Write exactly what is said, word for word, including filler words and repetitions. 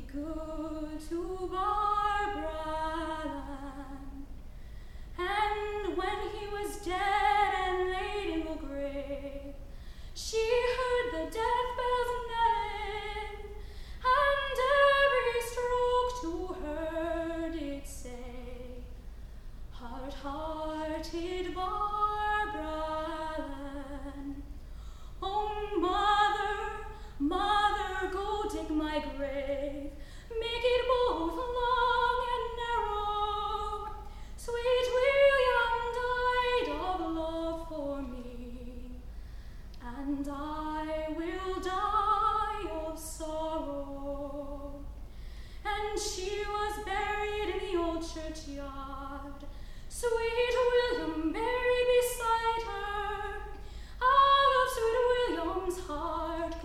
good to Barbara Allen. And when he was dead and laid in the grave, she heard the death bells knelling, and every stroke to her did say, Heart-hearted Barbara Allen. Oh, mother, mother, go dig my grave, make it both long and narrow. Sweet William died of love for me, and I will die of sorrow. And she was buried in the old churchyard, sweet William buried beside her. Out of sweet William's heart